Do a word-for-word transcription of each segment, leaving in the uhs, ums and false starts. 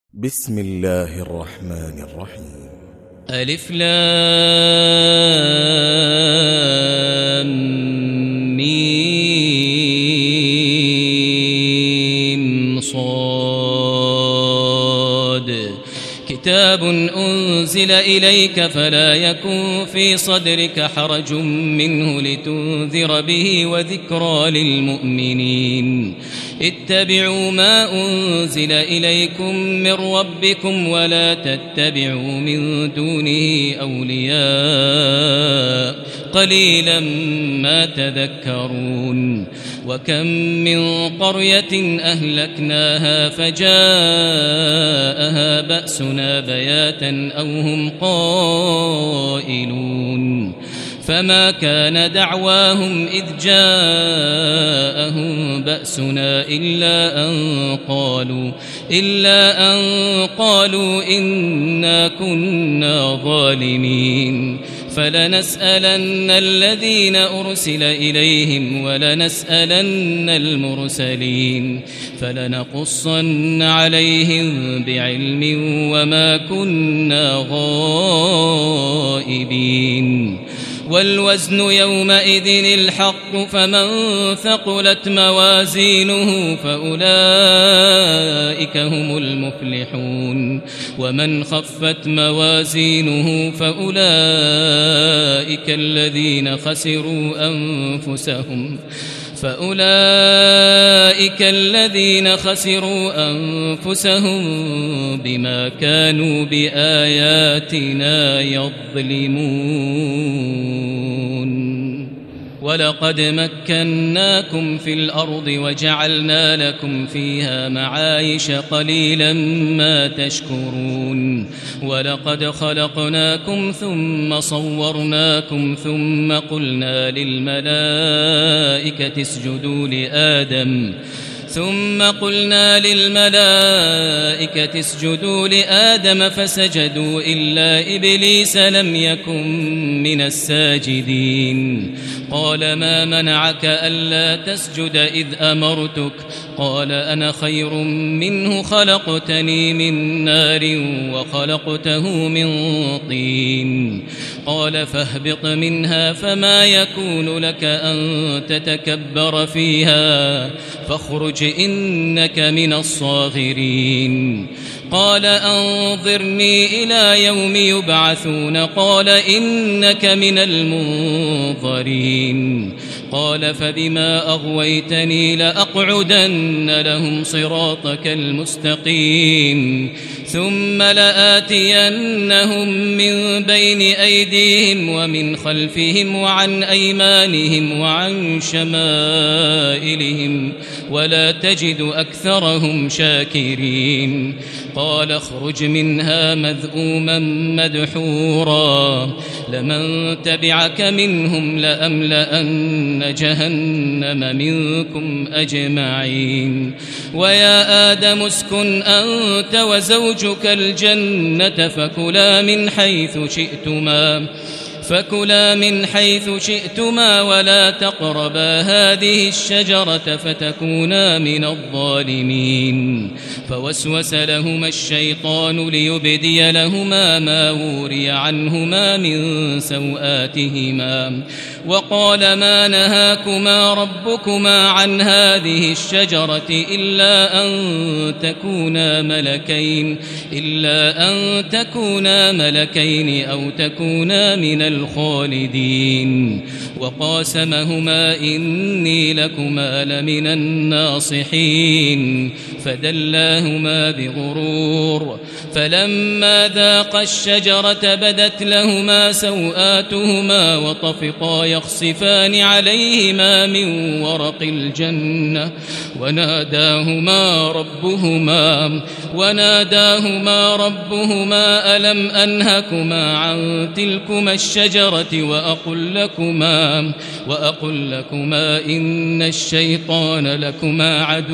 بسم الله الرحمن الرحيم. ألف لام ميم صاد كتاب أنزل إليك فلا يكن في صدرك حرج منه لتنذر به وذكرى للمؤمنين. اتبعوا ما أنزل إليكم من ربكم ولا تتبعوا من دونه أولياء قليلا ما تذكرون. وكم من قرية أهلكناها فجاءها بأسنا بياتا أو هم قائلون فما كان دعواهم إذ جاءهم بأسنا إلا أن قالوا إلا أن قالوا إنا كنا ظالمين. فلنسألن الذين أرسل إليهم ولنسألن المرسلين فلنقصن عليهم بعلم وما كنا غائبين. والوزن يومئذ الحق فمن ثقلت موازينه فأولئك هم المفلحون ومن خفت موازينه فأولئك الذين خسروا أنفسهم فأولئك الذين خسروا أنفسهم بما كانوا بآياتنا يظلمون. ولقد مكناكم في الأرض وجعلنا لكم فيها معايش قليلا ما تشكرون. ولقد خلقناكم ثم صورناكم ثم قلنا للملائكة اسجدوا لآدم ثم قلنا للملائكة اسجدوا لآدم فسجدوا إلا إبليس لم يكن من الساجدين. قال ما منعك ألا تسجد إذ أمرتك؟ قال أنا خير منه خلقتني من نار وخلقته من طين. قال فاهبط منها فما يكون لك أن تتكبر فيها فاخرج إنك من الصاغرين. قال أنظرني إلى يوم يبعثون قال إنك من المنظرين. قال فبما أغويتني لأقعدن لهم صراطك المستقيم ثم لآتينهم من بين أيديهم ومن خلفهم وعن أيمانهم وعن شمائلهم ولا تجد أكثرهم شاكرين. قال اخرج منها مذءوما مدحورا لمن تبعك منهم لأملأن جهنم منكم أجمعين. ويا آدم اسكن أنت وزوجك الجنة فكلا من حيث شئتما فكلا من حيث شئتما ولا تقربا هذه الشجرة فتكونا من الظالمين. فوسوس لهما الشيطان ليبدي لهما ما وري عنهما من سوآتهما وقال ما نهاكما ربكما عن هذه الشجرة إلا أن تكونا ملكين إلا أن تكونا ملكين أو تكونا من الخالدين. وقاسمهما إني لكما لمن الناصحين فدلاهما بغرور فلما ذاقا الشجرة بدت لهما سوآتهما وطفقا يخصفان عليهما من ورق الجنة وناداهما ربهما وناداهما ربهما ألم أنهكما عن تلكما الشجرة وأقل لكما وأقل لكما إن الشيطان لكما عدو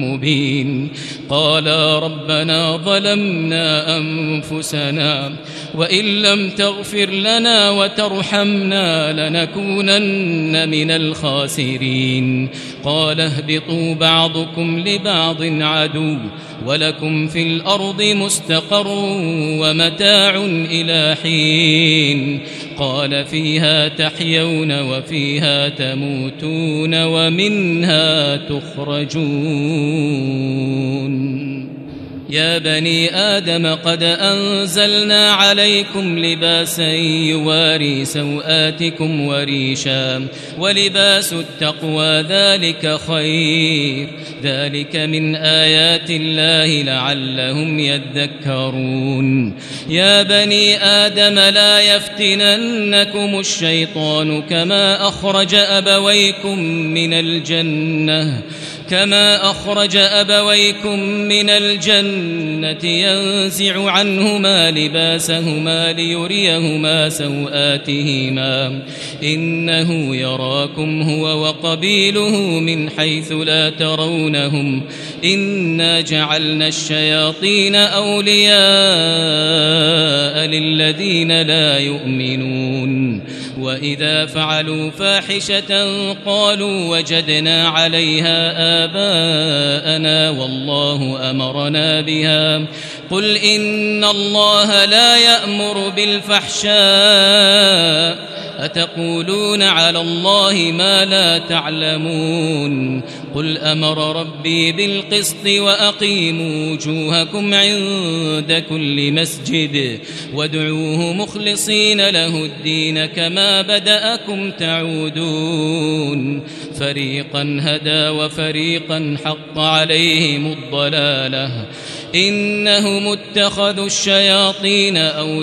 مبين. قالا ربنا ظلمنا أنفسنا وإن لم تغفر لنا وترحمنا لنكونن من الخاسرين قال اهبطوا بعضكم لبعض عدو ولكم في الأرض مستقر ومتاع إلى حين قال فيها تحيون وفيها تموتون ومنها تخرجون يا بني آدم قد أنزلنا عليكم لباسا يواري سوآتكم وريشا ولباس التقوى ذلك خير ذلك من آيات الله لعلهم يذكرون يا بني آدم لا يفتننكم الشيطان كما أخرج أبويكم من الجنة كما أخرج أبويكم من الجنة ينزع عنهما لباسهما ليريهما سوآتهما إنه يراكم هو وقبيله من حيث لا ترونهم إنا جعلنا الشياطين أولياء للذين لا يؤمنون وإذا فعلوا فاحشة قالوا وجدنا عليها آباءنا والله أمرنا بها قل إن الله لا يأمر بالفحشاء أتقولون على الله ما لا تعلمون قل أمر ربي بالقسط وأقيموا وجوهكم عند كل مسجد وادعوه مخلصين له الدين كما بدأكم تعودون فريقا هدى وفريقا حق عليهم الضلالة إنهم اتخذوا الشياطين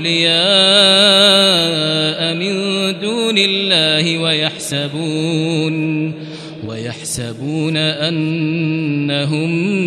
أولياء من دون الله ويحسبون ويحسبون أنهم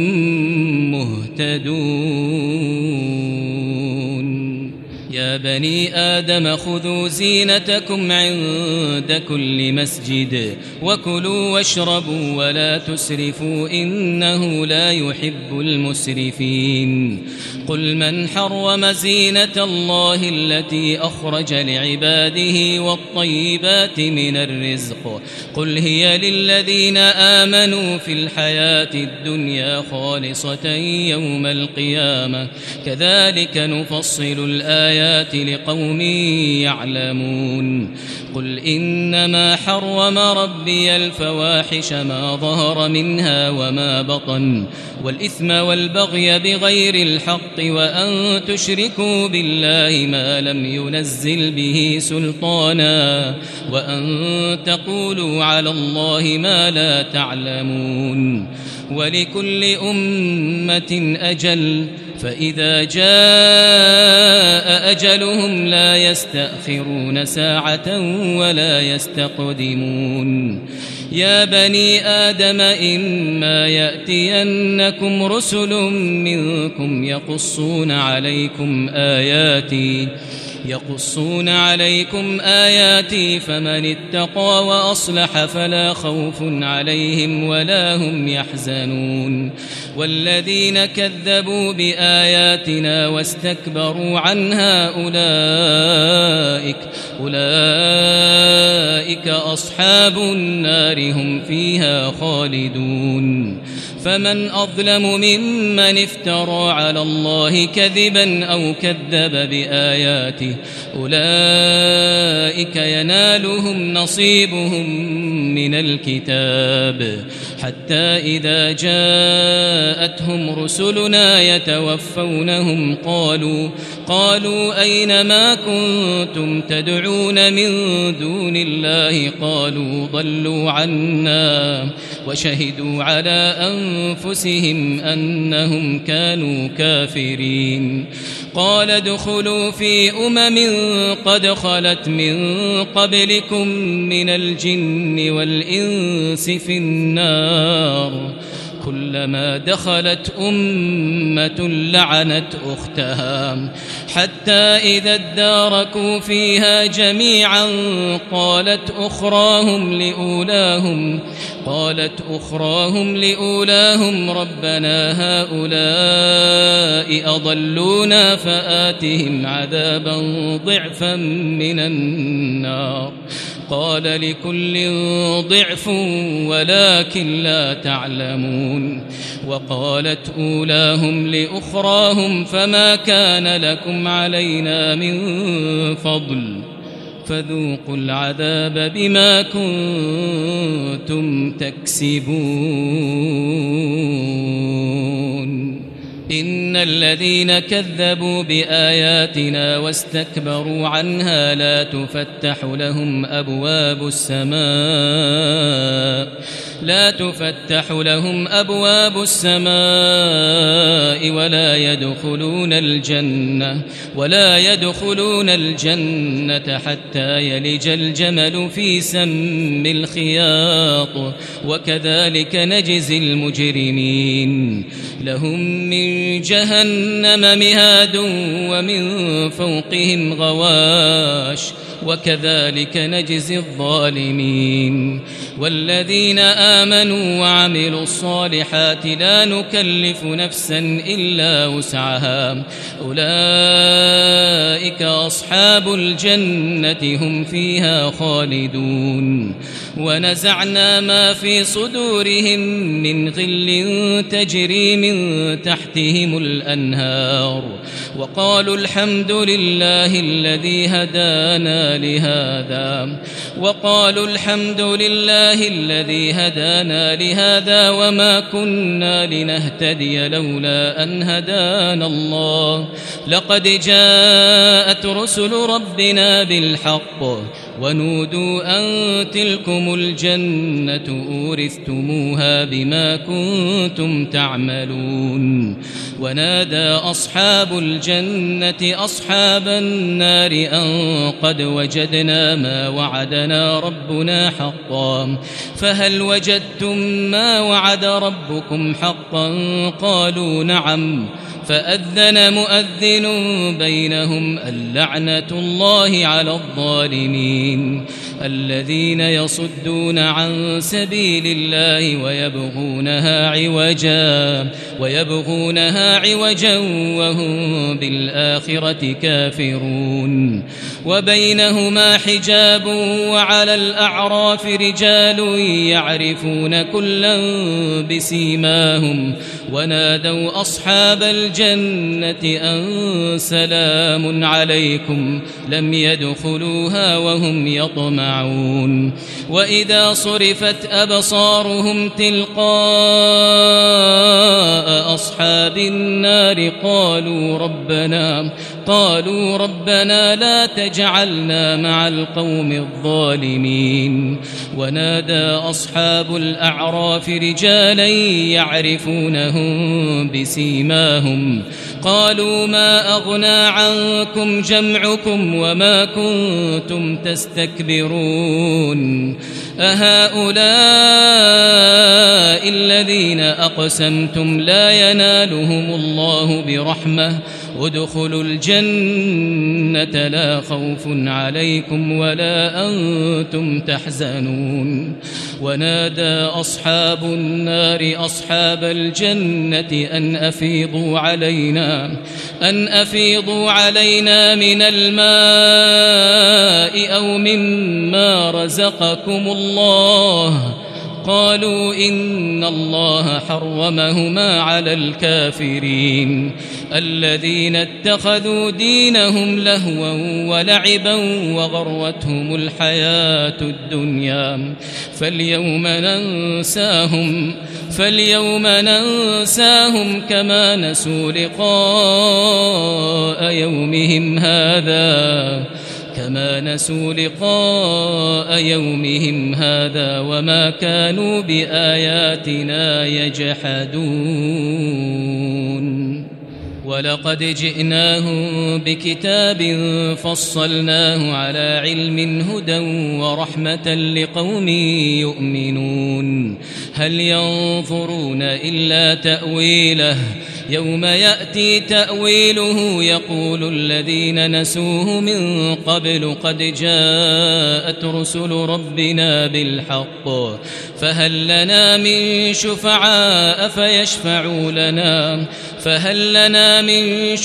مهتدون يا بني آدم خذوا زينتكم عند كل مسجد وكلوا واشربوا ولا تسرفوا إنه لا يحب المسرفين قل من حرم زينة الله التي أخرج لعباده والطيبات من الرزق قل هي للذين آمنوا في الحياة الدنيا خالصة يوم القيامة كذلك نفصل الآيات لقوم يعلمون قل إنما حرم ربي الفواحش ما ظهر منها وما بطن والإثم والبغي بغير الحق وأن تشركوا بالله ما لم ينزل به سلطانا وأن تقولوا على الله ما لا تعلمون ولكل أمة أجل فإذا جاء أجلهم لا يستأخرون ساعة ولا يستقدمون يا بني آدم إما يأتينكم رسل منكم يقصون عليكم آياتي يقصون عليكم آياتي فمن اتقى وأصلح فلا خوف عليهم ولا هم يحزنون والذين كذبوا بآياتنا واستكبروا عنها أولئك أولئك أصحاب النار هم فيها خالدون فمن أظلم ممن افترى على الله كذبا أو كذب بآياته أولئك ينالهم نصيبهم من الكتاب حتى إذا جاءتهم رسلنا يتوفونهم قالوا قالوا أين ما كنتم تدعون من دون الله قالوا ضلوا عنا وشهدوا على أنفسهم أنهم كانوا كافرين قال ادخلوا في أمم قد خلت من قبلكم من الجن والإنس في النار كلما دخلت أمة لعنت أختها حتى إذا اداركوا فيها جميعا قالت أخراهم لأولاهم قالت أخراهم لأولاهم ربنا أضلونا فآتهم عذابا ضعفا من النار قال لكل ضعف ولكن لا تعلمون وقالت أولاهم لأخراهم فما كان لكم علينا من فضل فذوقوا العذاب بما كنتم تكسبون إن الذين كذبوا بآياتنا واستكبروا عنها لا تفتح لهم أبواب السماء لا تفتح لهم أبواب السماء ولا يدخلون الجنة ولا يدخلون الجنة حتى يلج الجمل في سم الخياط وكذلك نجزي المجرمين لهم من جهنم مهاد ومن فوقهم غواش وكذلك نجزي الظالمين والذين آمنوا وعملوا الصالحات لا نكلف نفسا إلا وسعها أولئك أصحاب الجنة هم فيها خالدون ونزعنا ما في صدورهم من غل تجري من تحتهم الأنهار وقالوا الحمد لله الذي هدانا لهذا وقالوا الحمد لله الذي هدانا لهذا وما كنا لنهتدي لولا أن هدانا الله لقد جاءت رسل ربنا بالحق ونودوا أن تلكم الجنة أورثتموها بما كنتم تعملون ونادى أصحاب الجنة أصحاب النار أن قد وجدنا ما وعدنا ربنا حقا فهل وجدتم ما وعد ربكم حقا قالوا نعم فأذن مؤذن بينهم اللعنة الله على الظالمين الذين يصدون عن سبيل الله ويبغونها عوجا ويبغونها عوجا وهم بالآخرة كافرون وبينهما حجاب وعلى الأعراف رجال يعرفون كلا بسيماهم ونادوا أصحاب الجنة أن سلام عليكم لم يدخلوها وهم يطمعون وإذا صرفت أبصارهم تلقاء أصحاب النار قالوا ربنا قالوا ربنا لا تجعلنا مع القوم الظالمين ونادى أصحاب الأعراف رجالا يعرفونهم بسيماهم قالوا ما أغنى عنكم جمعكم وما كنتم تستكبرون أهؤلاء الذين أقسمتم لا ينالهم الله برحمة ادخلوا الجنة لا خوف عليكم ولا أنتم تحزنون ونادى أصحاب النار أصحاب الجنة أن أفيضوا علينا أن أفيضوا علينا من الماء أو مما رزقكم الله قالوا إن الله حرمهما على الكافرين الذين اتخذوا دينهم لهوا ولعبا وغرتهم الحياة الدنيا فاليوم ننساهم فاليوم ننساهم كما نسوا لقاء يومهم هذا كما نسوا لقاء يومهم هذا وما كانوا بآياتنا يجحدون ولقد جئناهم بكتاب فصلناه على علم هدى ورحمة لقوم يؤمنون هل ينظرون إلا تأويله يوم يأتي تأويله يقول الذين نسوه من قبل قد جاءت رسل ربنا بالحق فهل لنا من شفعاء فيشفعوا لنا فهل لنا من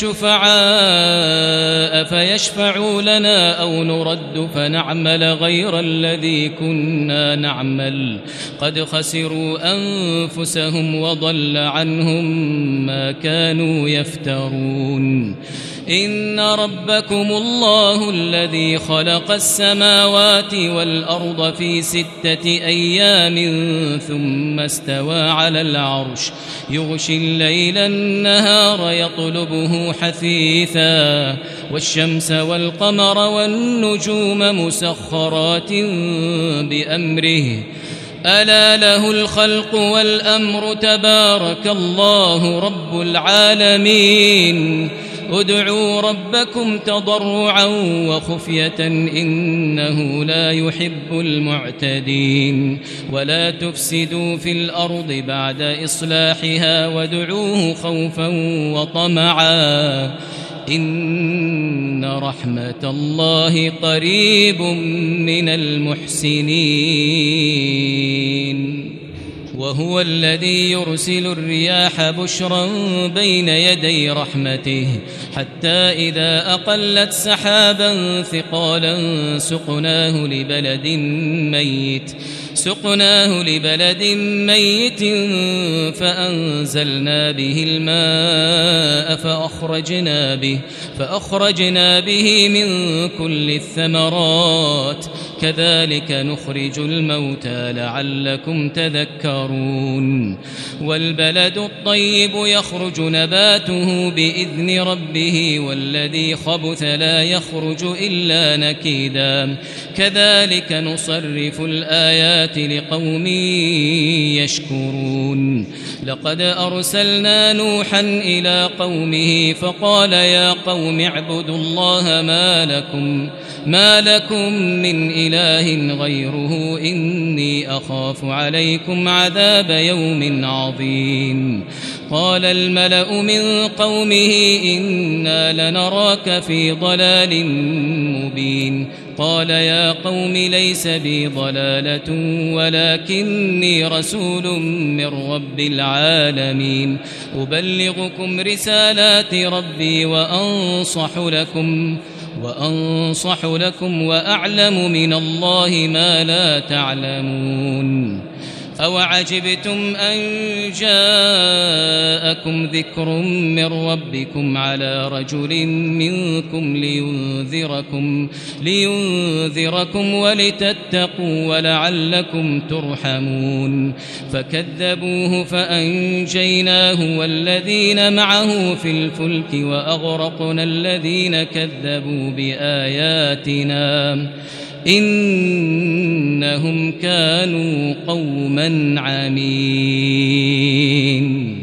شفعاء فيشفعوا لنا أو نرد فنعمل غير الذي كنا نعمل قد خسروا أنفسهم وضل عنهم ما كانوا يفترون إن ربكم الله الذي خلق السماوات والأرض في ستة أيام ثم استوى على العرش يغشي الليل النهار يطلبه حثيثا والشمس والقمر والنجوم مسخرات بأمره ألا له الخلق والأمر تبارك الله رب العالمين ادعوا ربكم تضرعا وخفية إنه لا يحب المعتدين ولا تفسدوا في الأرض بعد إصلاحها وادعوه خوفا وطمعا إن رحمة الله قريب من المحسنين وهو الذي يرسل الرياح بشرا بين يدي رحمته حتى إذا أقلت سحابا ثقالا سقناه لبلد ميت سقناه لبلد ميت فأنزلنا به الماء فأخرجنا به فأخرجنا به من كل الثمرات كذلك نخرج الموتى لعلكم تذكرون والبلد الطيب يخرج نباته بإذن ربه والذي خبث لا يخرج إلا نكيدا كذلك نصرف الآيات لقوم يشكرون لقد أرسلنا نوحا إلى قومه فقال يا قوم اعبدوا الله ما لكم ما لكم من إله غيره إني أخاف عليكم عذاب يوم عظيم قال الملأ من قومه إنا لنراك في ضلال مبين قال يا قوم ليس بي ضلالة ولكني رسول من رب العالمين أبلغكم رسالات ربي وأنصح لكم وأنصح لكم وأعلم من الله ما لا تعلمون أوعجبتم أن جاءكم ذكر من ربكم على رجل منكم لينذركم, لينذركم ولتتقوا ولعلكم ترحمون فكذبوه فأنجيناه والذين معه في الفلك وأغرقنا الذين كذبوا بآياتنا إنهم كانوا قوما عمين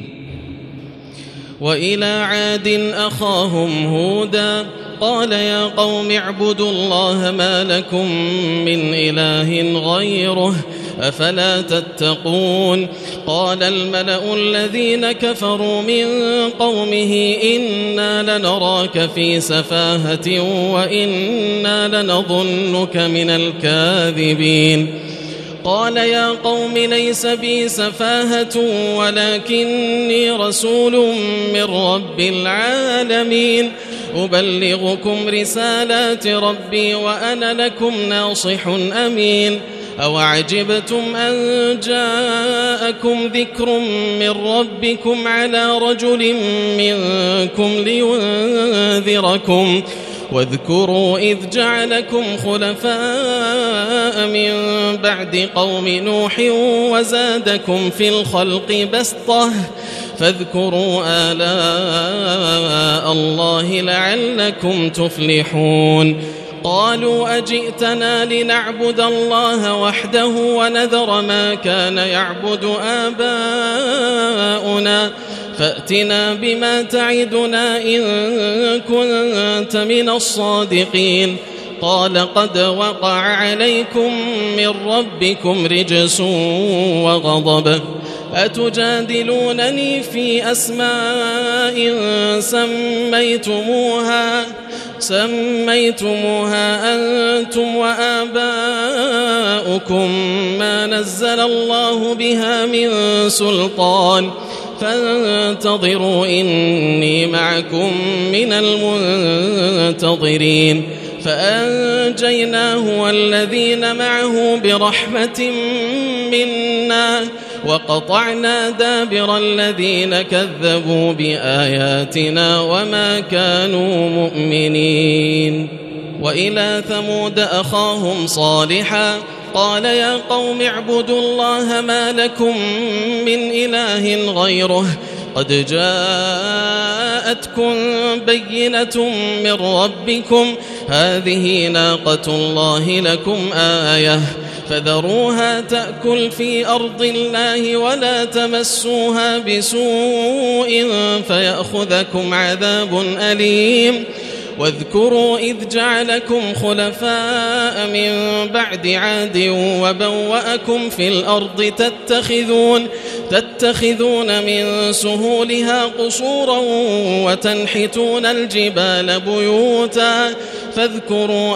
وإلى عاد أخاهم هودا قال يا قوم اعبدوا الله ما لكم من إله غيره أفلا تتقون قال الملأ الذين كفروا من قومه إنا لنراك في سفاهة وإنا لنظنك من الكاذبين قال يا قوم ليس بي سفاهة ولكني رسول من رب العالمين أبلغكم رسالات ربي وأنا لكم ناصح أمين أوعجبتم أن جاءكم ذكر من ربكم على رجل منكم لينذركم واذكروا إذ جعلكم خلفاء من بعد قوم نوح وزادكم في الخلق بسطة فاذكروا آلاء الله لعلكم تفلحون قالوا أجئتنا لنعبد الله وحده ونذر ما كان يعبد آباؤنا فأتنا بما تعدنا إن كنت من الصادقين قال قد وقع عليكم من ربكم رجس وغضب أتجادلونني في أسماء سميتموها سميتموها أنتم وآباؤكم ما نزل الله بها من سلطان فانتظروا إني معكم من المنتظرين فأنجيناه والذين معه برحمة منا وقطعنا دابر الذين كذبوا بآياتنا وما كانوا مؤمنين. وإلى ثمود أخاهم صالحا قال يا قوم اعبدوا الله ما لكم من إله غيره قد جاءتكم بينة من ربكم هذه ناقة الله لكم آية فذروها تأكل في أرض الله ولا تمسوها بسوء فيأخذكم عذاب أليم. واذكروا إذ جعلكم خلفاء من بعد عاد وبوأكم في الأرض تتخذون, تتخذون من سهولها قصورا وتنحتون الجبال بيوتا فاذكروا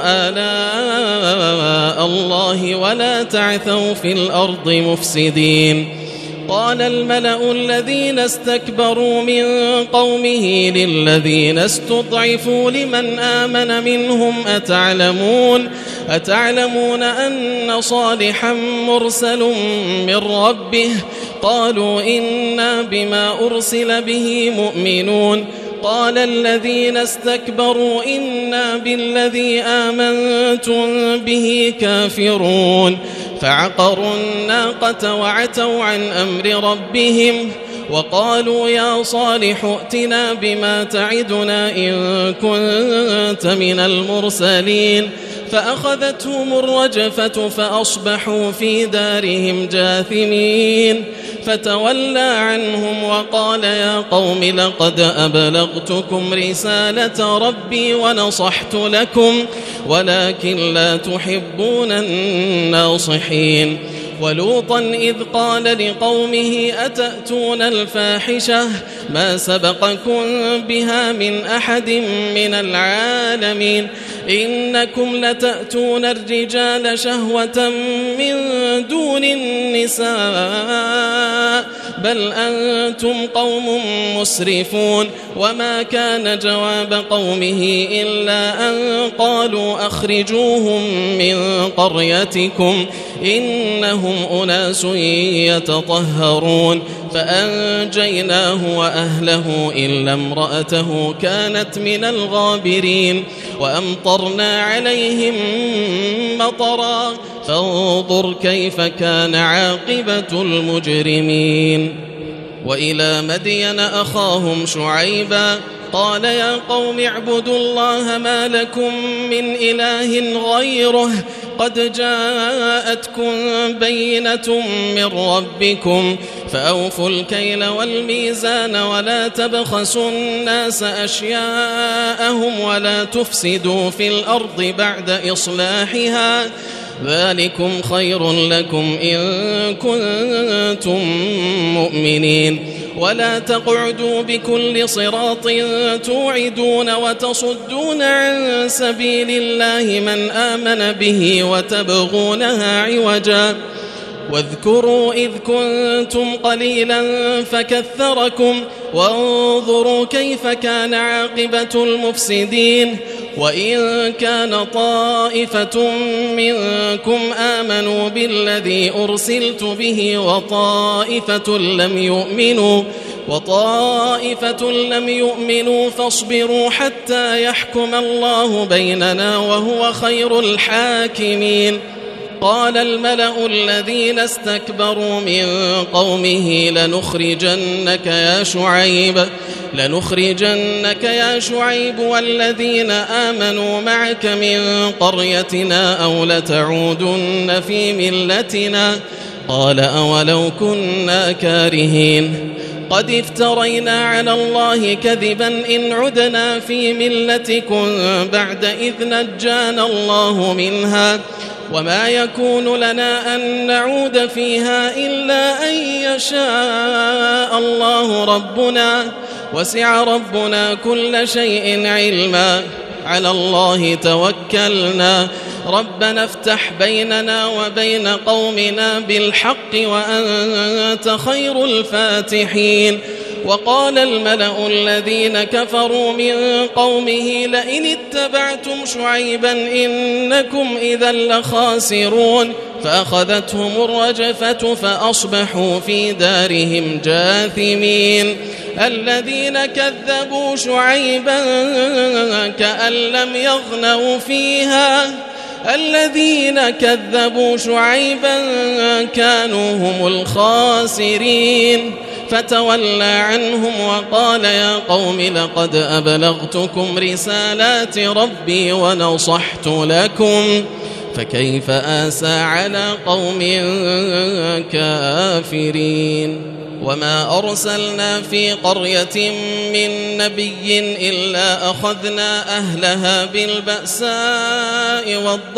آلاء الله ولا تعثوا في الأرض مفسدين. قال الملأ الذين استكبروا من قومه للذين استضعفوا لمن آمن منهم أتعلمون, أتعلمون أن صالحا مرسل من ربه قالوا إنا بما أرسل به مؤمنون. قال الذين استكبروا إنا بالذي آمنتم به كافرون فعقروا الناقة وعتوا عن أمر ربهم وقالوا يا صالح ائتنا بما تعدنا إن كنت من المرسلين فأخذتهم الرجفة فأصبحوا في دارهم جاثمين فتولى عنهم وقال يا قوم لقد أبلغتكم رسالة ربي ونصحت لكم ولكن لا تحبون الناصحين. ولوطا إذ قال لقومه أتأتون الفاحشة ما سبقكم بها من أحد من العالمين إنكم لتأتون الرجال شهوة من دون النساء بل أنتم قوم مسرفون. وما كان جواب قومه إلا أن قالوا أخرجوهم من قريتكم إنهم أناس يتطهرون فأنجيناه وأهله إلا امرأته كانت من الغابرين وأمطرنا عليهم مطرا فانظر كيف كان عاقبة المجرمين. وإلى مدين أخاهم شعيبا قال يا قوم اعبدوا الله ما لكم من إله غيره قد جاءتكم بينة من ربكم فأوفوا الكيل والميزان ولا تبخسوا الناس أشياءهم ولا تفسدوا في الأرض بعد إصلاحها ذلكم خير لكم إن كنتم مؤمنين. ولا تقعدوا بكل صراط توعدون وتصدون عن سبيل الله من آمن به وتبغونها عوجا واذكروا إذ كنتم قليلا فكثركم وانظروا كيف كان عاقبة المفسدين. وإن كان طائفة منكم آمنوا بالذي أرسلت به وطائفة لم يؤمنوا وطائفة لم يؤمنوا فاصبروا حتى يحكم الله بيننا وهو خير الحاكمين. قال الملأ الذين استكبروا من قومه لنخرجنك يا شعيب لنخرجنك يا شعيب والذين آمنوا معك من قريتنا أو لتعودن في ملتنا قال أولو كنا كارهين قد افترينا على الله كذبا إن عدنا في ملتكم بعد إذ نجانا الله منها وما يكون لنا أن نعود فيها إلا أن يشاء الله ربنا وسع ربنا كل شيء علما على الله توكلنا ربنا افتح بيننا وبين قومنا بالحق وأنت خير الفاتحين. وقال الملأ الذين كفروا من قومه لئن اتبعتم شعيبا إنكم إذا لخاسرون فأخذتهم الرجفة فأصبحوا في دارهم جاثمين. الذين كذبوا شعيبا كأن لم يغنوا فيها الذين كذبوا شعيبا كانوا هم الخاسرين. فتولى عنهم وقال يا قوم لقد أبلغتكم رسالات ربي ونصحت لكم فكيف آسى على قوم كافرين. وما أرسلنا في قرية من نبي إلا أخذنا أهلها بالبأساء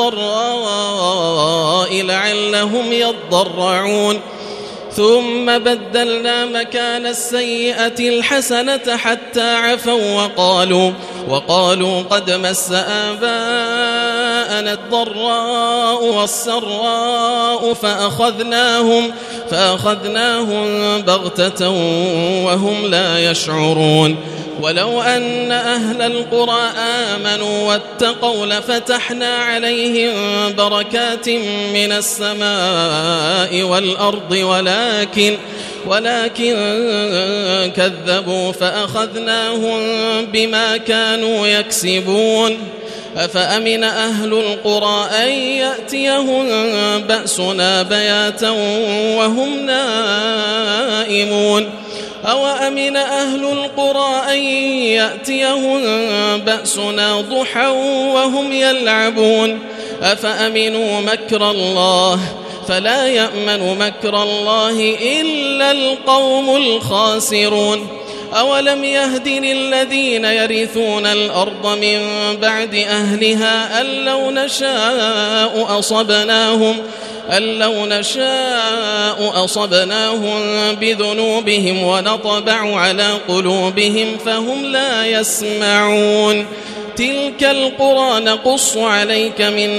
والضراء لعلهم يضرعون ثم بدلنا مكان السيئة الحسنة حتى عفوا وقالوا وقالوا قد مس آباءنا الضراء والسراء فأخذناهم فأخذناهم بغتة وهم لا يشعرون. ولو أن أهل القرى آمنوا واتقوا لفتحنا عليهم بركات من السماء والأرض ولكن ولكن كذبوا فأخذناهم بما كانوا يكسبون. أفأمن أهل القرى أن يأتيهم بأسنا بياتا وهم نائمون أو أمن أهل القرى أن يأتيهم بأسنا ضحى وهم يلعبون أفأمنوا مكر الله فلا يأمن مكر الله إلا القوم الخاسرون. أولم يهد للذين يرثون الأرض من بعد أهلها أن لو نشاء أصبناهم أن لو نشاء أصبناهم بذنوبهم ونطبع على قلوبهم فهم لا يسمعون. تلك القرى نقص عليك من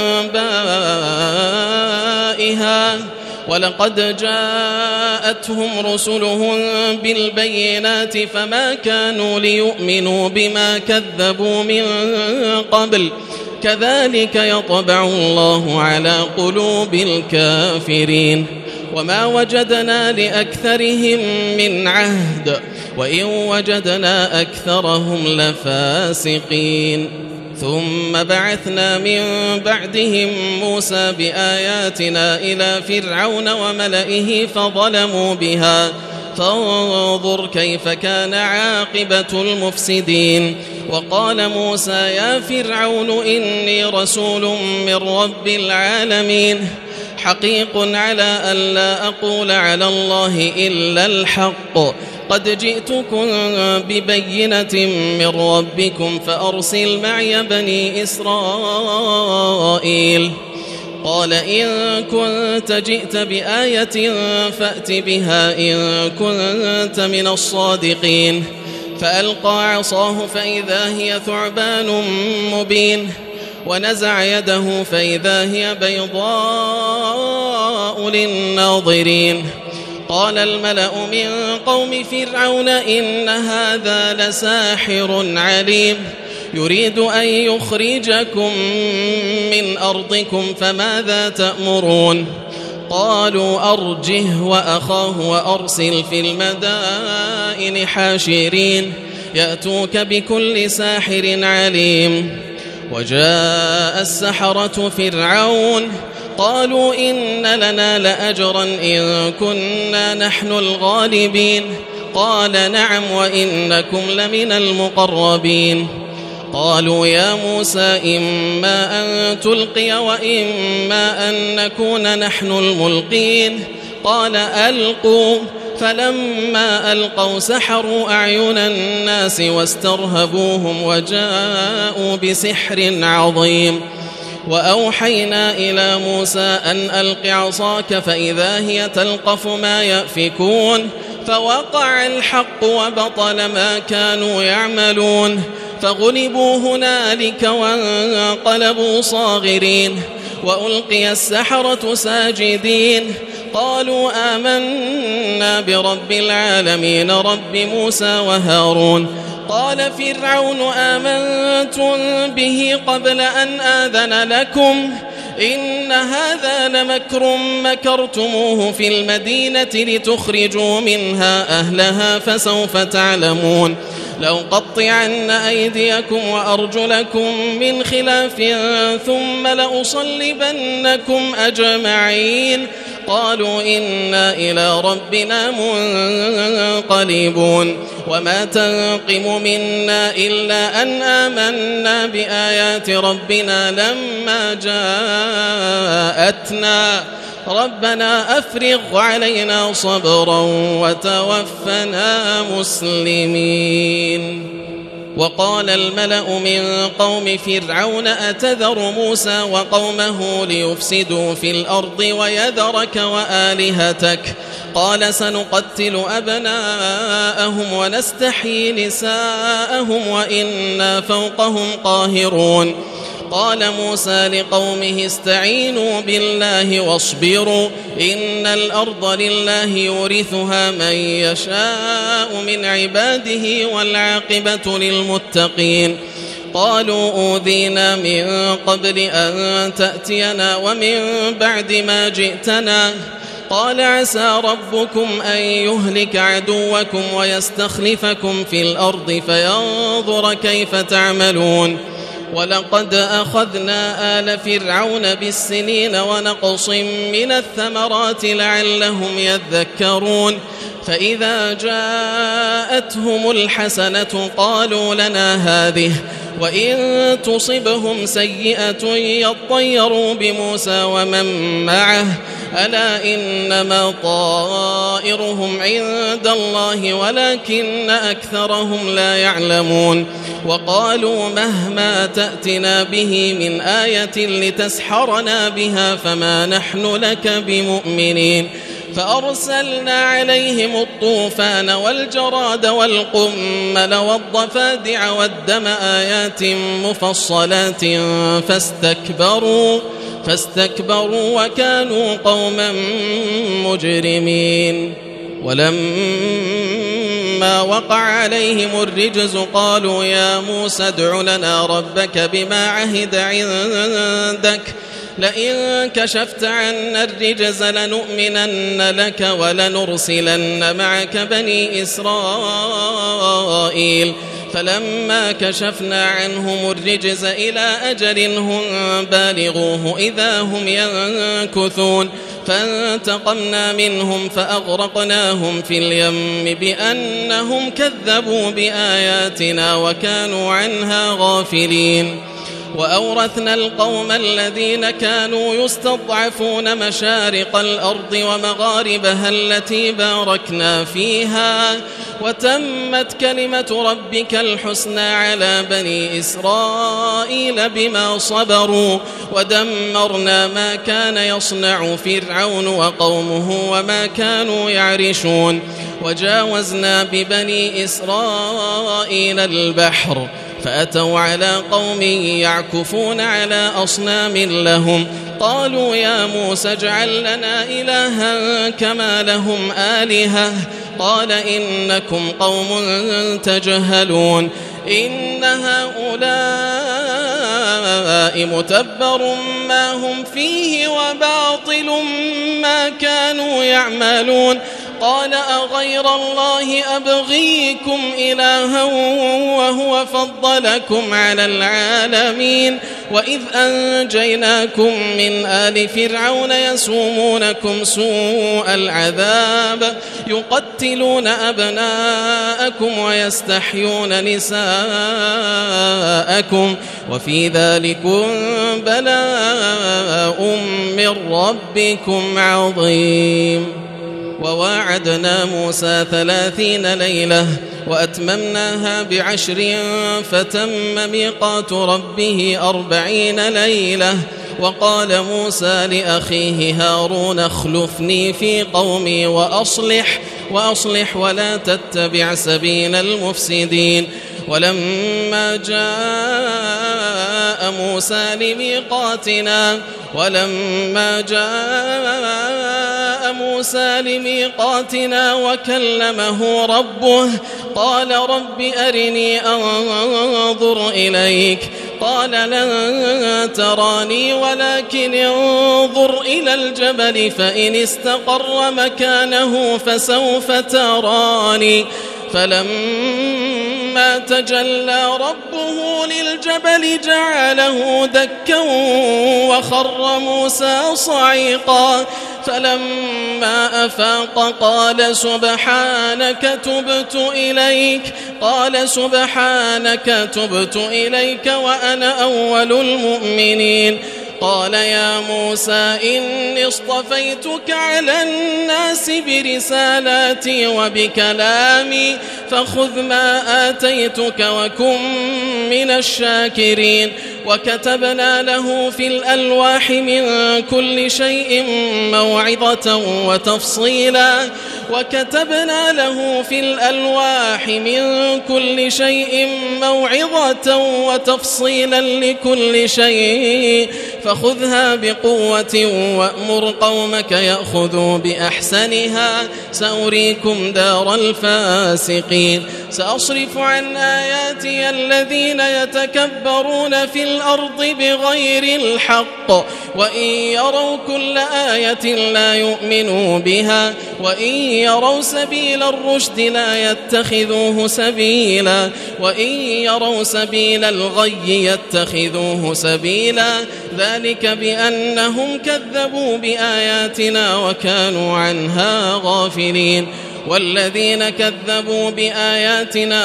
أنبائها ولقد جاءتهم رسلهم بالبينات فما كانوا ليؤمنوا بما كذبوا من قبل كذلك يطبع الله على قلوب الكافرين. وما وجدنا لأكثرهم من عهد وإن وجدنا أكثرهم لفاسقين. ثم بعثنا من بعدهم موسى بآياتنا إلى فرعون وملئه فظلموا بها فانظر كيف كان عاقبة المفسدين. وقال موسى يا فرعون إني رسول من رب العالمين حقيق على أن لا أقول على الله إلا الحق قد جئتكم ببينة من ربكم فأرسل معي بني إسرائيل. قال إن كنت جئت بآية فأت بها إن كنت من الصادقين. فألقى عصاه فإذا هي ثعبان مبين ونزع يده فإذا هي بيضاء للناظرين. قال الملأ من قوم فرعون إن هذا لساحر عليم يريد أن يخرجكم من أرضكم فماذا تأمرون. قالوا أرجه وأخاه وأرسل في المدائن حاشرين يأتوك بكل ساحر عليم. وجاء السحرة فرعون قالوا إن لنا لأجرا إن كنا نحن الغالبين. قال نعم وإنكم لمن المقربين. قالوا يا موسى إما أن تلقي وإما أن نكون نحن الملقين. قال ألقوا فلما ألقوا سحروا أعين الناس واسترهبوهم وجاءوا بسحر عظيم. وأوحينا إلى موسى أن ألق عصاك فإذا هي تلقف ما يأفكون فوقع الحق وبطل ما كانوا يعملون. فغلبوا هنالك وانقلبوا صاغرين وألقي السحرة ساجدين قالوا آمنا برب العالمين رب موسى وهارون قال فرعون آمنتم به قبل أن آذن لكم إن هذا لمكر مكرتموه في المدينة لتخرجوا منها أهلها فسوف تعلمون لأقطعن أيديكم وأرجلكم من خلاف ثم لأصلبنكم أجمعين قالوا إنا إلى ربنا منقلبون وما تنقم منا إلا أن آمنا بآيات ربنا لما جاءتنا ربنا أفرغ علينا صبرا وتوفنا مسلمين. وقال الملأ من قوم فرعون أتذر موسى وقومه ليفسدوا في الأرض ويذرك وآلهتك قال سنقتل أبناءهم ونستحيي نساءهم وإنا فوقهم قاهرون. قال موسى لقومه استعينوا بالله واصبروا إن الأرض لله يورثها من يشاء من عباده والعاقبة للمتقين. قالوا أوذينا من قبل أن تأتينا ومن بعد ما جئتنا قال عسى ربكم أن يهلك عدوكم ويستخلفكم في الأرض فينظر كيف تعملون. ولقد أخذنا آل فرعون بالسنين ونقص من الثمرات لعلهم يذكرون فإذا جاءتهم الحسنة قالوا لنا هذه وإن تصبهم سيئة يطيروا بموسى ومن معه ألا إنما طائرهم عند الله ولكن أكثرهم لا يعلمون. وقالوا مهما تأتنا به من آية لتسحرنا بها فما نحن لك بمؤمنين. فأرسلنا عليهم الطوفان والجراد والقمل والضفادع والدم آيات مفصلات فاستكبروا فاستكبروا وكانوا قوما مجرمين. ولما وقع عليهم الرجز قالوا يا موسى ادع لنا ربك بما عهد عندك لئن كشفت عنا الرجز لنؤمنن لك ولنرسلن معك بني إسرائيل. فلما كشفنا عنهم الرجز إلى أجل هم بالغوه إذا هم ينكثون فانتقمنا منهم فأغرقناهم في اليم بأنهم كذبوا بآياتنا وكانوا عنها غافلين. وأورثنا القوم الذين كانوا يستضعفون مشارق الأرض ومغاربها التي باركنا فيها وتمت كلمة ربك الحسنى على بني إسرائيل بما صبروا ودمرنا ما كان يصنع فرعون وقومه وما كانوا يعرشون. وجاوزنا ببني إسرائيل البحر فأتوا على قوم يعكفون على أصنام لهم قالوا يا موسى اجعل لنا إلها كما لهم آلهة قال إنكم قوم تجهلون إن هؤلاء متبر ما هم فيه وباطل ما كانوا يعملون. قال أغير الله أبغيكم إلها وهو فضلكم على العالمين وإذ أنجيناكم من آل فرعون يسومونكم سوء العذاب يقتلون أبناءكم ويستحيون نساءكم وفي ذلكم بلاء من ربكم عظيم. وواعدنا موسى ثلاثين ليلة وأتممناها بعشر فتم ميقات ربه أربعين ليلة. وقال موسى لأخيه هارون اخلفني في قومي وأصلح وأصلح ولا تتبع سبيل المفسدين ولما جاء موسى لميقاتنا ولما جاء موسى لميقاتنا وكلمه ربه قال رب أرني أنظر إليك قال لن تراني ولكن انظر إلى الجبل فإن استقر مكانه فسوف تراني فلما تجلى ربه للجبل جعله دكا وخر موسى صعيقا فلما أفاق قال سبحانك تبت إليك قال سبحانك تبت إليك وأنا أول المؤمنين قال يا موسى إني اصطفيتك على الناس برسالاتي وبكلامي فخذ ما آتيتك وكن من الشاكرين وكتبنا له في الألواح من كل شيء موعظة وتفصيلا وكتبنا له في الألواح من كل شيء موعظة وتفصيلا لكل شيء فخذها بقوة وأمر قومك يأخذوا بأحسنها سأريكم دار الفاسقين سأصرف عن آياتي الذين يتكبرون في الأرض بغير الحق وإن يروا كل آية لا يؤمنوا بها وإن يروا سبيل الرشد لا يتخذوه سبيلا وإن يروا سبيل الغي يتخذوه سبيلا ذلك بأنهم كذبوا بآياتنا وكانوا عنها غافلين والذين كذبوا بآياتنا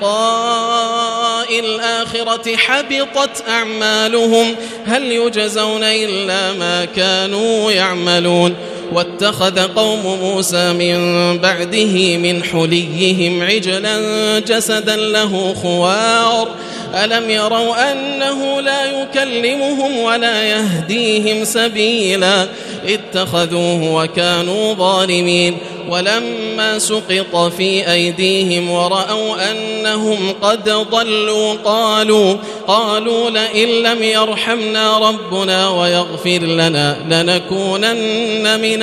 ولقاء الآخرة حبطت أعمالهم هل يجزون إلا ما كانوا يعملون واتخذ قوم موسى من بعده من حليهم عجلا جسدا له خوار ألم يروا أنه لا يكلمهم ولا يهديهم سبيلا اتخذوه وكانوا ظالمين ولما سقط في أيديهم ورأوا أنهم قد ضلوا قالوا قالوا لئن لم يرحمنا ربنا ويغفر لنا لنكونن من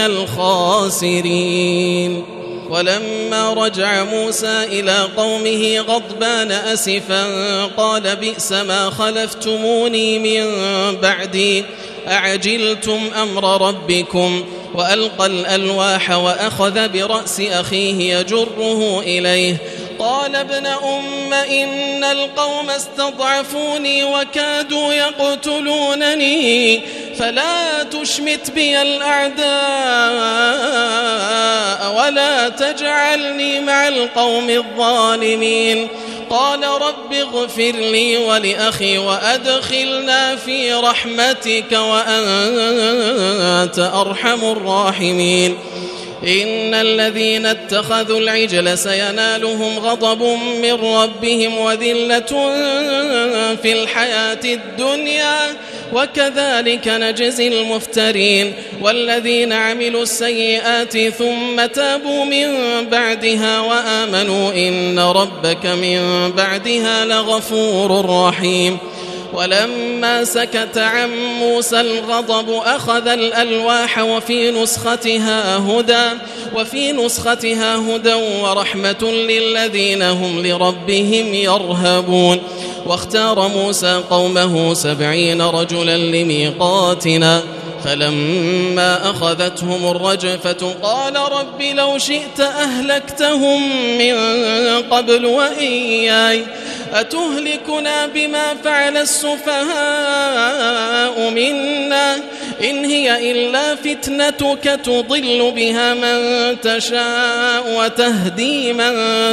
الخاسرين ولما رجع موسى إلى قومه غضبان أسفا قال بئس ما خلفتموني من بعدي أعجلتم أمر ربكم وألقى الألواح وأخذ برأس أخيه يجره إليه قال ابن أم إن القوم استضعفوني وكادوا يقتلونني فلا تشمت بي الأعداء ولا تجعلني مع القوم الظالمين قال رب اغفر لي ولأخي وأدخلنا في رحمتك وأنت أرحم الراحمين إن الذين اتخذوا العجل سينالهم غضب من ربهم وذلة في الحياة الدنيا وكذلك نجزي المفترين والذين عملوا السيئات ثم تابوا من بعدها وآمنوا إن ربك من بعدها لغفور رحيم ولما سكت عن موسى الغضب أخذ الألواح وفي نسختها هدى وفي نسختها هدى ورحمة للذين هم لربهم يرهبون واختار موسى قومه سبعين رجلا لميقاتنا فلما أخذتهم الرجفة قال رب لو شئت أهلكتهم من قبل وإياي أتهلكنا بما فعل السفهاء منا إن هي إلا فتنتك تضل بها من تشاء وتهدي من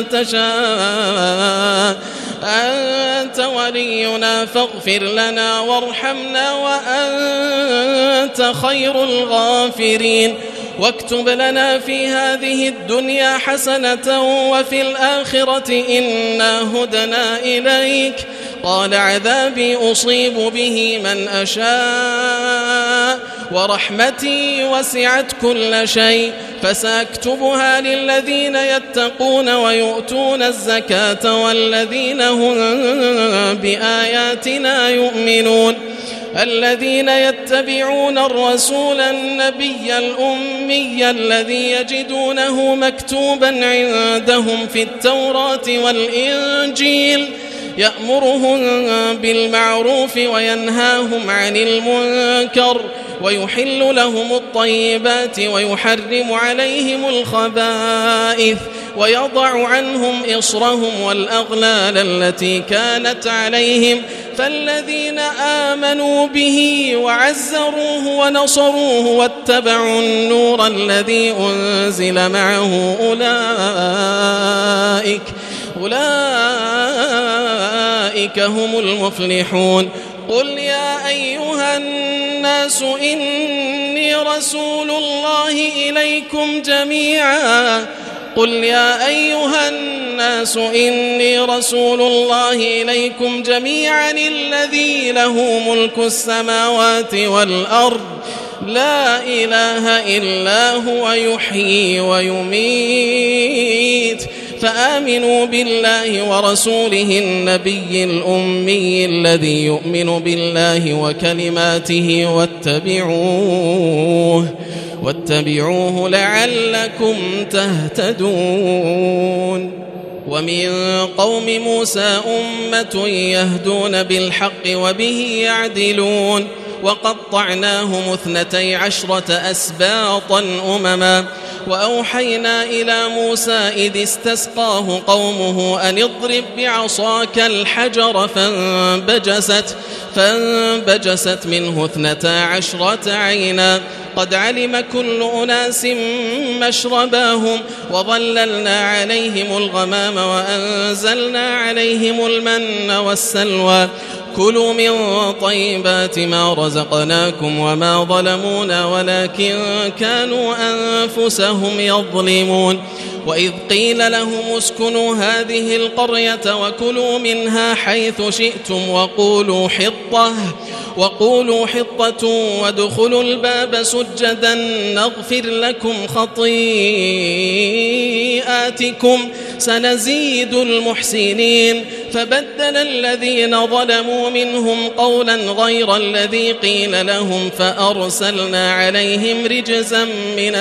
تشاء أنت ولينا فاغفر لنا وارحمنا وأنت خير الغافرين واكتب لنا في هذه الدنيا حسنة وفي الآخرة إنا هدنا إليك قال عذابي أصيب به من أشاء ورحمتي وسعت كل شيء فسأكتبها للذين يتقون ويؤتون الزكاة والذين هم بآياتنا يؤمنون الذين يتبعون الرسول النبي الأمي الذي يجدونه مكتوبا عندهم في التوراة والإنجيل يأمرهم بالمعروف وينهاهم عن المنكر ويحل لهم الطيبات ويحرم عليهم الخبائث ويضع عنهم إصرهم والأغلال التي كانت عليهم فالذين آمنوا به وعزروه ونصروه واتبعوا النور الذي أنزل معه أولئك أولئك هم المفلحون قل يا أيها الناس إني رسول الله إليكم جميعا قل يا أيها الناس إني رسول الله إليكم جميعا الذي له ملك السماوات والأرض لا إله إلا هو يحيي ويميت فآمنوا بالله ورسوله النبي الأمي الذي يؤمن بالله وكلماته واتبعوه واتبعوه لعلكم تهتدون ومن قوم موسى أمة يهدون بالحق وبه يعدلون وقطعناهم اثنتي عشرة أسباطا أمما وأوحينا إلى موسى إذ استسقاه قومه أن اضرب بعصاك الحجر فانبجست, فانبجست منه اثنتا عشرة عينا قد علم كل أناس مشرباهم وظللنا عليهم الغمام وأنزلنا عليهم المن والسلوى كلوا من طيبات ما رزقناكم وما ظلمونا ولكن كانوا أنفسهم يظلمون وإذ قيل لهم اسكنوا هذه القرية وكلوا منها حيث شئتم وقولوا حطة وقولوا حطة وادخلوا الباب سجدا نغفر لكم خطيئاتكم سنزيد المحسنين فبدل الذين ظلموا منهم قولا غير الذي قيل لهم فأرسلنا عليهم رجزا من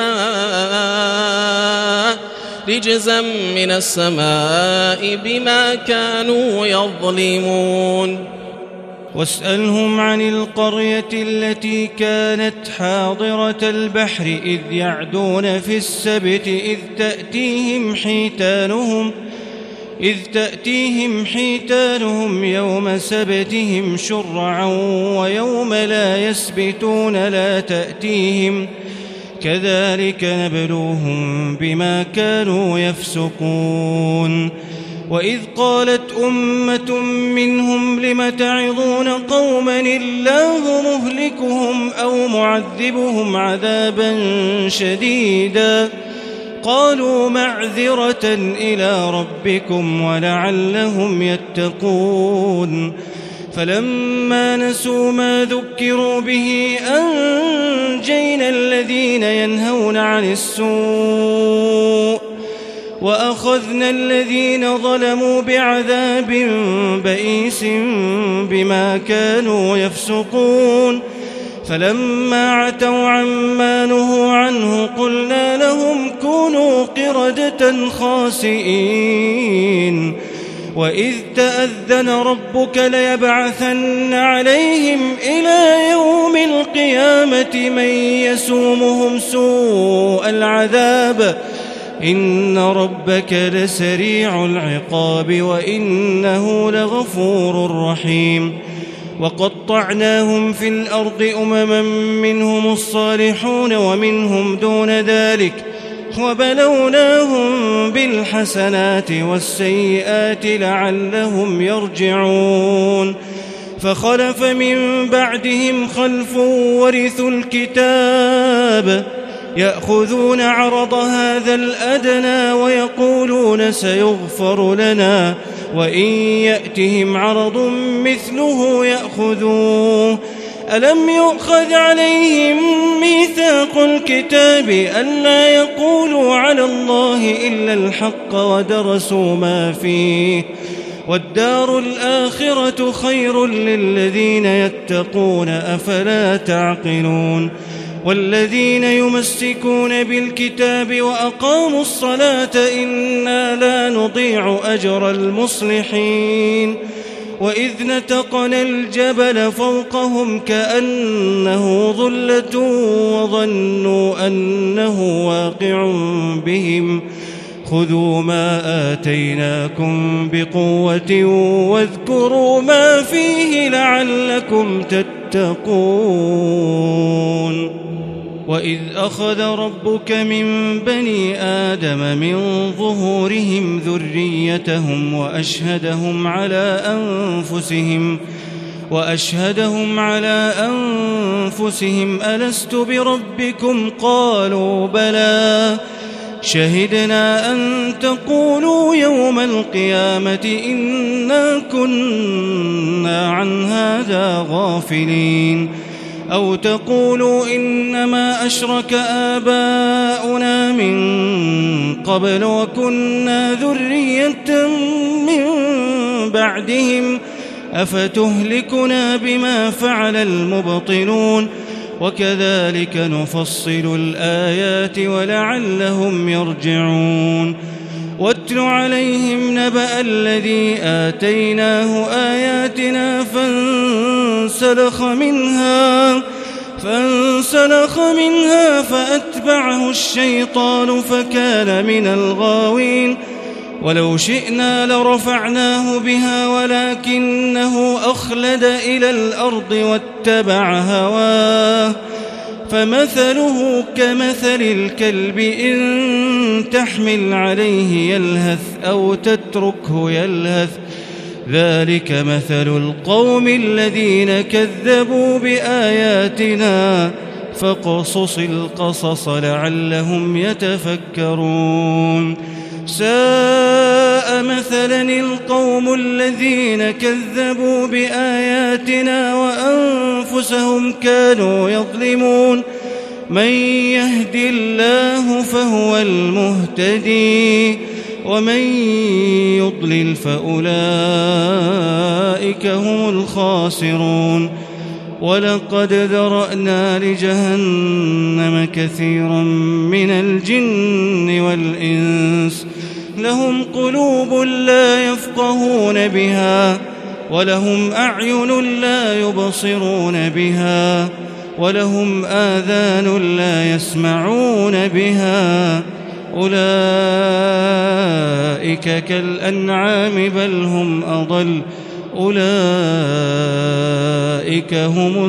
السماء رجزا من السماء بما كانوا يظلمون واسألهم عن القرية التي كانت حاضرة البحر إذ يعدون في السبت إذ تأتيهم حيتانهم إذ تأتيهم حيتانهم يوم سبتهم شرعا ويوم لا يسبتون لا تأتيهم كذلك نبلوهم بما كانوا يفسقون وإذ قالت أمة منهم لم تعظون قوما الله مهلكهم أو معذبهم عذابا شديدا قالوا معذرة إلى ربكم ولعلهم يتقون فلما نسوا ما ذكروا به أنجينا الذين ينهون عن السوء وأخذنا الذين ظلموا بعذاب بئيس بما كانوا يفسقون فلما عتوا عما نهوا عنه قلنا لهم كونوا قردة خاسئين وإذ تأذن ربك ليبعثن عليهم إلى يوم القيامة من يسومهم سوء العذاب إن ربك لسريع العقاب وإنه لغفور رحيم وقطعناهم في الأرض أمما منهم الصالحون ومنهم دون ذلك وبلوناهم بالحسنات والسيئات لعلهم يرجعون فخلف من بعدهم خلف ورثوا الكتاب يأخذون عرض هذا الأدنى ويقولون سيغفر لنا وإن يأتهم عرض مثله يأخذوه ألم يؤخذ عليهم ميثاق الكتاب ألا يقولوا على الله إلا الحق ودرسوا ما فيه والدار الآخرة خير للذين يتقون أفلا تعقلون والذين يمسكون بالكتاب وأقاموا الصلاة إنا لا نضيع أجر المصلحين وإذ نتقنا الجبل فوقهم كأنه ظلة وظنوا أنه واقع بهم خذوا ما آتيناكم بقوة واذكروا ما فيه لعلكم تتقون وإذ أخذ ربك من بني آدم من ظهورهم ذريتهم وأشهدهم على أنفسهم وأشهدهم على أنفسهم ألست بربكم قالوا بلى شهدنا أن تقولوا يوم القيامة إنا كنا عن هذا غافلين أو تقولوا إنما أشرك آباؤنا من قبل وكنا ذرية من بعدهم أفتهلكنا بما فعل المبطلون وكذلك نفصل الآيات ولعلهم يرجعون واتل عليهم نبأ الذي آتيناه آياتنا فانسلخ منها فانسلخ منها فأتبعه الشيطان فكان من الغاوين ولو شئنا لرفعناه بها ولكنه أخلد إلى الأرض واتبع هواه فمثله كمثل الكلب إن تحمل عليه يلهث أو تتركه يلهث ذلك مثل القوم الذين كذبوا بآياتنا فاقصص القصص لعلهم يتفكرون ساء مثلا القوم الذين كذبوا بآياتنا وأنفسهم كانوا يظلمون من يهد الله فهو المهتدي ومن يضلل فأولئك هم الخاسرون ولقد ذرأنا لجهنم كثيرا من الجن والإنس لهم قلوب لا يفقهون بها ولهم أعين لا يبصرون بها ولهم آذان لا يسمعون بها أولئك كالأنعام بل هم أضل أولئك هم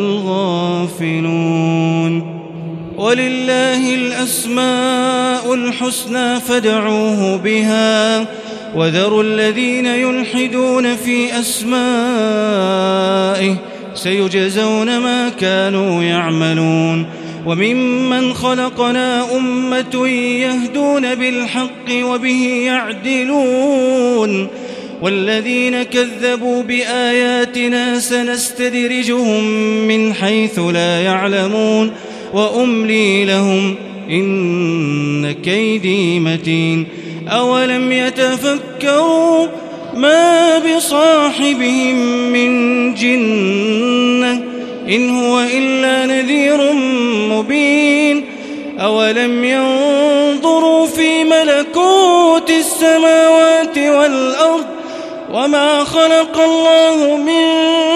الغافلون ولله الأسماء الحسنى فادعوه بها وذروا الذين يلحدون في أسمائه سيجزون ما كانوا يعملون وممن خلقنا أمة يهدون بالحق وبه يعدلون والذين كذبوا بآياتنا سنستدرجهم من حيث لا يعلمون وأملي لهم إن كيدي متين أولم يتفكروا ما بصاحبهم من جنة إن هو إلا نذير مبين أولم ينظروا في ملكوت السماوات والأرض وما خلق الله من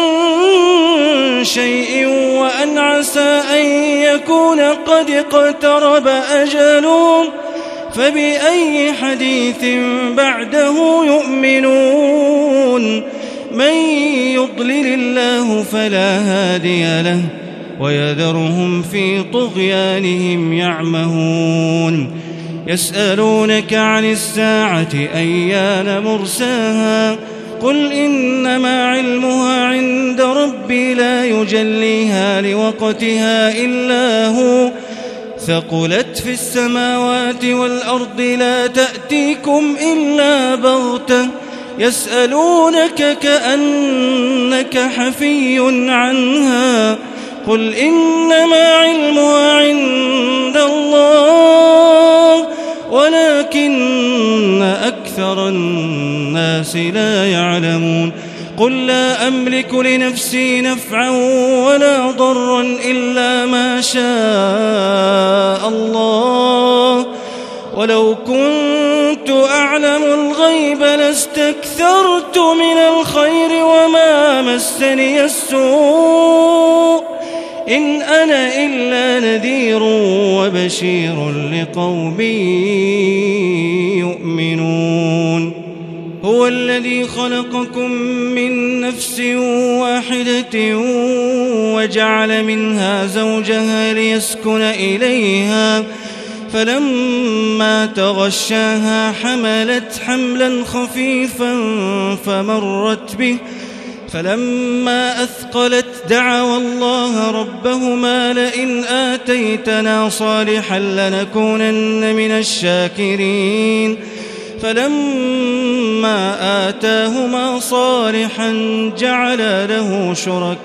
شيء وأن عسى أن يكون قد اقترب أجلهم فبأي حديث بعده يؤمنون من يضلل الله فلا هادي له ويذرهم في طغيانهم يعمهون يسألونك عن الساعة أيان مرساها قل إنما علمها عند ربي لا يجليها لوقتها إلا هو ثقلت في السماوات والأرض لا تأتيكم إلا بغتة يسألونك كأنك حفي عنها قل إنما علمها عند الله ولكن أكثر الناس لا يعلمون قل لا أملك لنفسي نفعا ولا ضرا إلا ما شاء الله ولو كنت أعلم الغيب لاستكثرت من الخير وما مسني السوء إن أنا إلا نذير وبشير لقوم يؤمنون هو الذي خلقكم من نفس واحدة وجعل منها زوجها ليسكن إليها فلما تغشاها حملت حملا خفيفا فمرت به فلما أثقلت دعوا الله ربهما لئن آتيتنا صالحا لنكونن من الشاكرين فلما آتاهما صالحا جعل له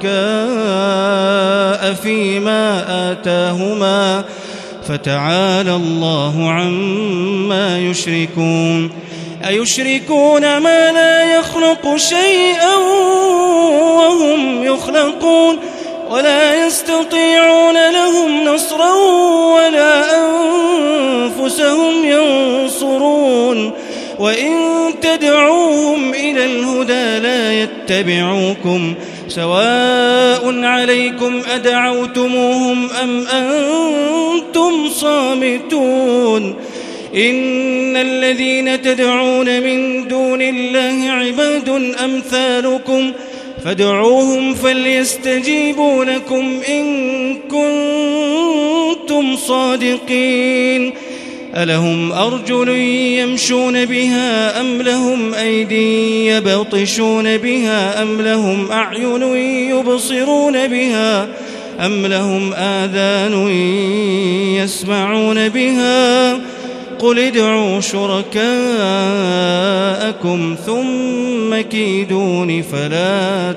شركاء فيما آتاهما فتعالى الله عما يشركون أيشركون ما لا يخلق شيئا وهم يخلقون ولا يستطيعون لهم نصرا ولا أنفسهم ينصرون وإن تدعوهم إلى الهدى لا يتبعوكم سواء عليكم أدعوتموهم أم أنتم صامتون إن الذين تدعون من دون الله عباد أمثالكم فادعوهم فليستجيبوا لكم إن كنتم صادقين ألهم أرجل يمشون بها أم لهم أيدي يبطشون بها أم لهم أعين يبصرون بها أم لهم آذان يسمعون بها قل ادعوا شركاءكم ثم كيدون فلا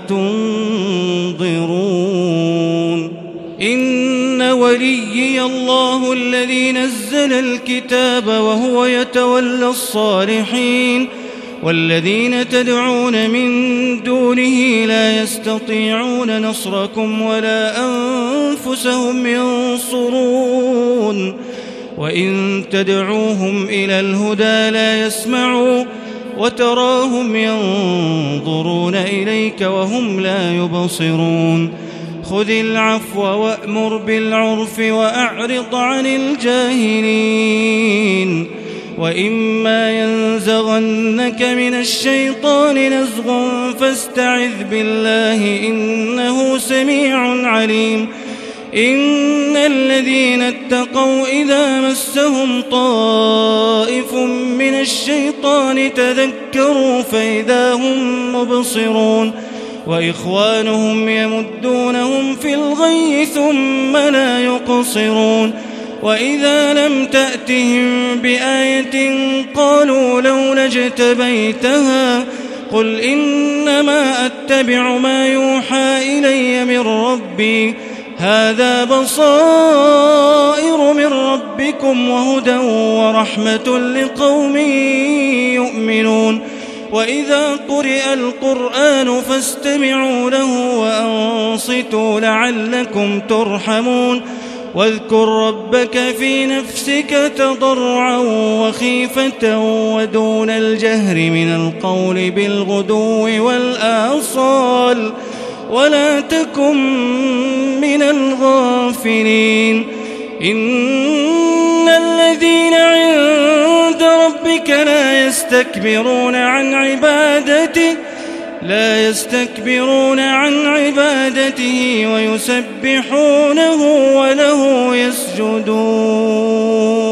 تنظرون إن وليي الله الذي نزل الكتاب وهو يتولى الصالحين والذين تدعون من دونه لا يستطيعون نصركم ولا أنفسهم ينصرون وإن تدعوهم إلى الهدى لا يسمعوا وتراهم ينظرون إليك وهم لا يبصرون خذ العفو وأمر بالعرف وأعرض عن الجاهلين وإما ينزغنك من الشيطان نزغ فاستعذ بالله إنه سميع عليم إن الذين اتقوا إذا مسهم طائف من الشيطان تذكروا فإذا هم مبصرون وإخوانهم يمدونهم في الغي ثم لا يقصرون وإذا لم تأتهم بآية قالوا لولا اجتبيتها قل إنما أتبع ما يوحى إلي من ربي هذا بصائر من ربكم وهدى ورحمة لقوم يؤمنون وإذا قرئ القرآن فاستمعوا له وأنصتوا لعلكم ترحمون واذكر ربك في نفسك تضرعا وخيفة ودون الجهر من القول بالغدو والآصال ولا تكن من الغافلين إن الذين عند ربك لا يستكبرون عن عبادته لا يستكبرون عن عبادته ويسبحونه وله يسجدون